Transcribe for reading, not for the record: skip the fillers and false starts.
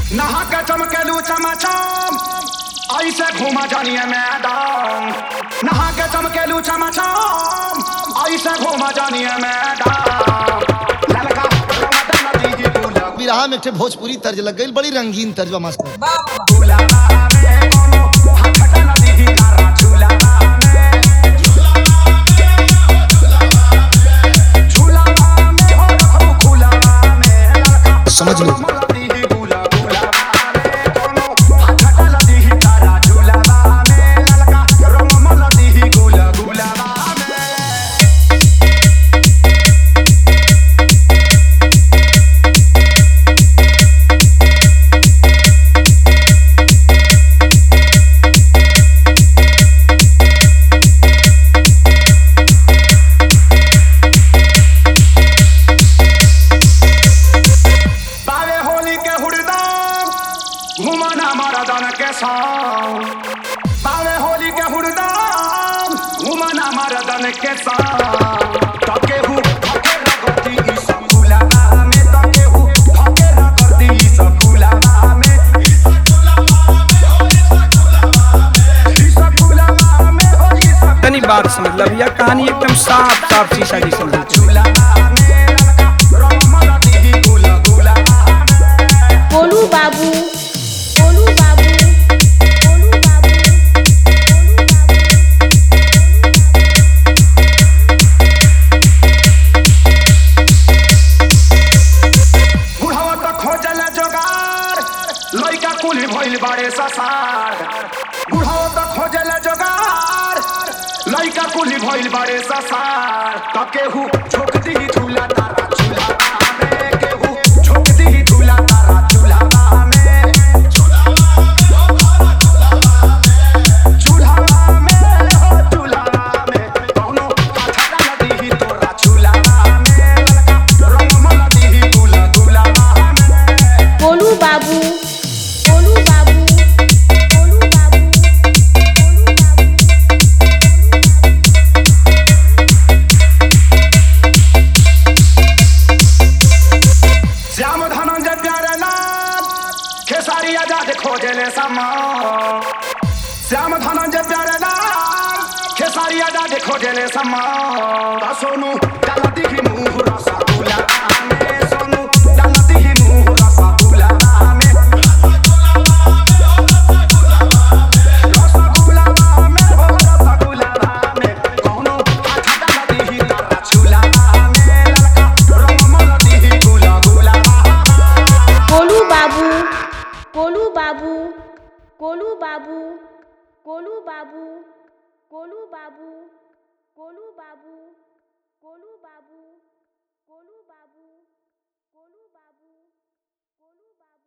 नहा के चमकेलू चमाचम ऐसे घूमा जानिए मैडम। नहा के चमकेलू चमाचम ऐसे घूमा जानिए मैडम। ललका रमदन नदी की गुला बिरहा में एक ठे भोजपुरी तर्ज लग गई, बड़ी रंगीन तर्जबा मास्टर। गुला में कोनो हाथ नदी की कारा झूला में झूला में हो रखू खुला में ललका समझ लो। घुमाना मर्दन के संग पावे होली के हुड़दम घुमाना मर्दन के संग तके हु धके रगती ई सकुला में तके हु धके रगती ई सकुला में ई सकुला में हो ई सकुला तनी बात समझ ला भैया, कहानी एकदम साफ साफ शीशा जी समझ। गोलू बाबू लइका कुली भइल बारे ससार बुढ़ाओ त खोजल जोगार लइका कुली भइल बारे ससार त केहू झोक दी झूला तारा झूला में केहू झोक दी झूला तारा झूला में झूला में हो झूला में कोनो कथा नदी तोरा झूला में ललका रंग नदी गुला गुला में गोलू बाबू श्याम धनंजय प्यारे लाल खेसारी आजाद खोजले समा श्याम धनंजय प्यारे लाल खेसारी आजाद खोजले समा सोनू डालती ही मुंह रसगुल्ला में सोनू डालती ही मुंह रसगुल्ला में रसगुल्ला में हो रसगुल्ला में कोनो हाथ डालती ही तारा झूला में ललका रंग मलती ही गुला गुला गोलू बाबू गोलू बाबू गोलू बाबू गोलू बाबू गोलू बाबू गोलू बाबू गोलू बाबू गोलू बाबू गोलू बाबू गोलू बाबू